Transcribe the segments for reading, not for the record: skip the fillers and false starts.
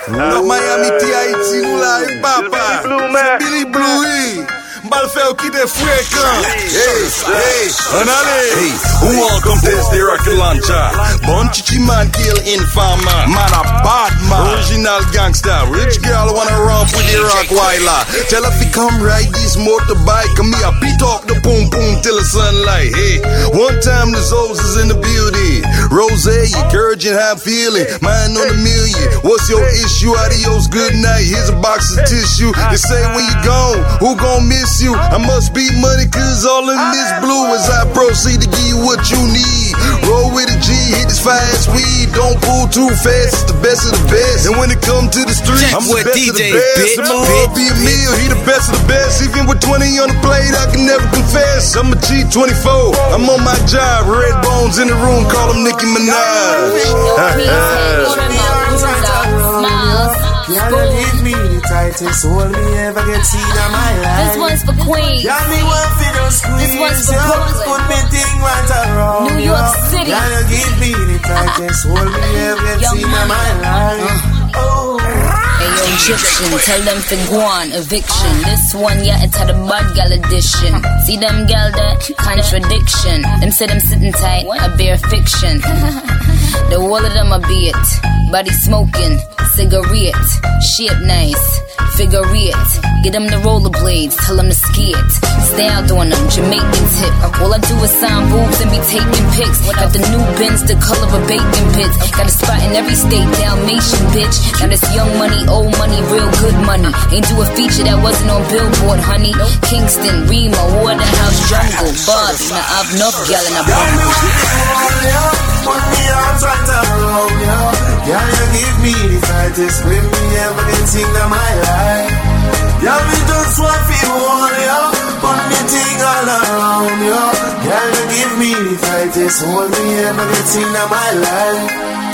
No Miami T.I.T. nou la e papa Billy Blue Mbal fè ou ki de fwekan Hey, anale welcome to the Rocket Launcher Bon chichi man kill infama Man a bad man Original gangster Rich girl wanna romp with the rock wailer Tell her fi come ride this motorbike Come me a beat up the boom boom till the sunlight Hey, one time the Zoes is in the building Rose, you encouraging how I'm feeling Mine on a million What's your issue? Adios, good night Here's a box of tissue They say when you gone Who gon' miss you? I must be money cause all in this blue As I proceed to give you what you need Roll with a G, hit this fast weed Don't pull too fast, it's the best of the best And when it come to the street, I'm the best of the best And my Lord be a meal, he the best of the best Even with 20 on the plate, I can never confess I'm a G24, I'm on my job Red Bones in the room, call him Nicki Minaj Y'all give me the tightest hold me ever get seen in my life. This one's for Queens. Y'all me one for the squeeze. This one's for Brooklyn. Put me thing right around. New York City. Y'all give me the tightest hold me ever get seen in my life. Ayo, Egyptian, tell them to go on, eviction. This one, yeah, it's had a bad gal edition. See them gal that contradiction. Them say them sitting tight, I bear fiction. The whole of them a be it. Body smoking, cigarette, shape nice, figure it. Get them the rollerblades, tell them to ski it. Style on them, Jamaicans hip. All I do is sign boobs and be taking pics. Got the new Benz, the color of bacon bits. Got a spot in every state, Dalmatian bitch. Now this young money, old money, real good money. Ain't do a feature that wasn't on Billboard, honey. Kingston, Remo, Waterhouse, Jungle, Buzz. Now I've enough gal in a bundle. Put me arms right around you. Girl, you give me the tightest grip me ever get seen in my life. Girl, me just want to hold you. Put me thing all around you. Girl, you give me the tightest hold me ever get seen in my life.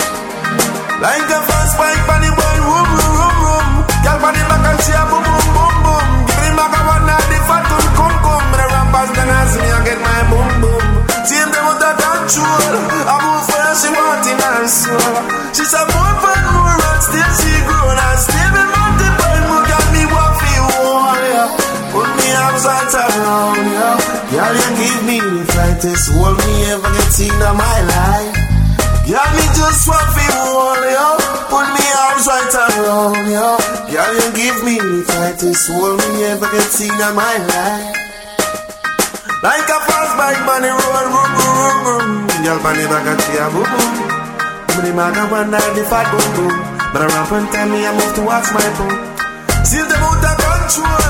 Like a fast bike on the boy, boom, boom, boom, boom. Girl, on the back and she a boom, boom, boom, boom. Give me back a one night, the fat one come, come. Me the rappers then ask me, I get my boom, boom. See him them with that control. I move for her, she want in her soul. She's a more fun, more and still she grown. And still be multiple, more got me what feel warrior. Put me arms right around you. Girl, you give me the tightest hold me ever get seen in my life. Girl, me just want feel warrior. Put me arms right around you. Girl, you give me the tightest hold me ever get seen in my life. Like a fast bike on the road, boom, boom, boom, boom. Girl, on the back of the boom, boom. When the maga one night, the fat boom, boom. But I ramp and tell me I move to watch my boom. See them out of control.